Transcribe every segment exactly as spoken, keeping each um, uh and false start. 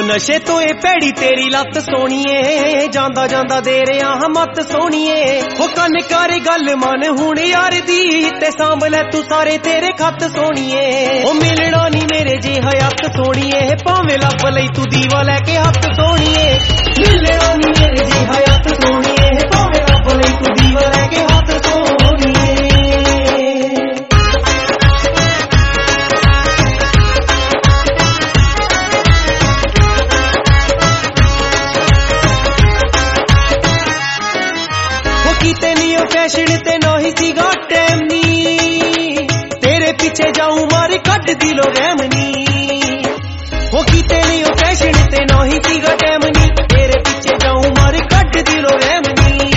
नशे तो ए भैड़ी तेरी लत सोणीए, जांदा जांदा दे रहा हां मत सोणीए। हो कन कर गल मन हुण यार दी, ते सांभ लै तू सारे तेरे खत सोणीए। ओ मिलना नी मेरे जे हयात सोणीए, भावें लभ लई तू दीवा लैके हत्थ सोणीए। मिलना नी मेरे जे हयात सोणीए, भावें लभ लई तू दीवा लैके हत्थ सोणीए। किते नहीं फैशन ते ना ही सीगा टैम नी, तेरे पीछे जाऊं मार कट दिलो रैम नी। वो किते नहीं फैशन ते ना ही सीगा टैम नी, तेरे पीछे जाऊं मार कट दिलो रैम नी।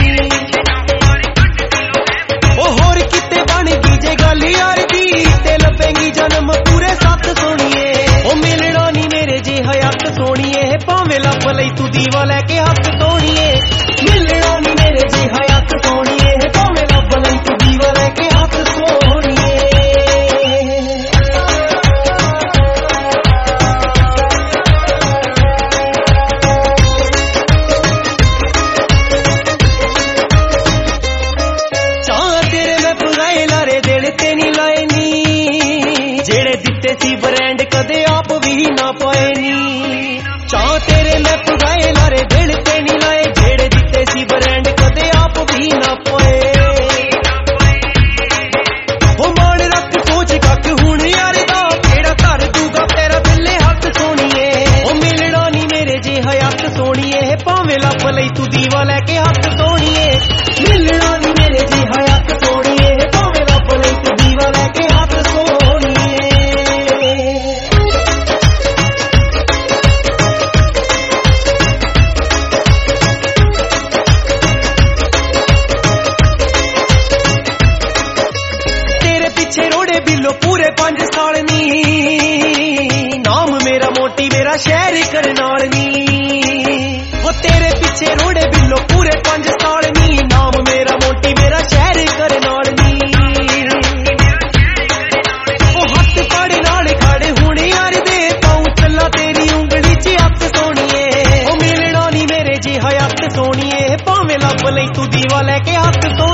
ओ होर किते बन गई जे गल यार दी, ते लभेंगी जन्म पूरे सत सोणीए। ओ मिलना नी मेरे जे हयात सोणीए, भावें लभ लई तू दीवा लैके हत्थ सोणीए। मिलना नी मेरे जे हयात सोणीए, भावें लभ लई तू दीवा लैके हत्थ सोणीए। चाह तेरे मैं पुराए लारे दिल ते नी लाए नी, जेड़े दिते सी ब्रांड कदे आप भी ना पाए नी। चाह तेरे मैं पुराए लारे दिल ते नी लाए, जेड़े दिते सी ब्रांड कदे आप भी ना पाए। वो मान रख सोच कख हुण यार दा, केड़ा धर दूगा तेरा दिले हत्थ सोणीए। ओ मिलना नी मेरे जे हयात सोणीए, भावें लभ लई तू दीवा लैके हत्थ सोणीए। मिलना नी मेरे जे हयात सोणीए, भावें लभ लई तू दीवा लैके हत्थ सोणीए। तेरे पीछे रोड़े बिलो पूरे पंज साल नी, नाम मेरा मोटी मेरा शहर करनाल नी। वो तेरे पीछे रोड़े बिलो पूरे पंज साल नी, नाम मेरा मोटी मेरा शहर करनाल नी। वो हत्थ पाड़े नाल खड़े हुण यार दे, पाऊं चला तेरी उंगली च हत्थ सोणीए। ओ मिलना नी मेरे जे हयात सोणीए, भावें लभ लई तू दीवा लैके हत्थ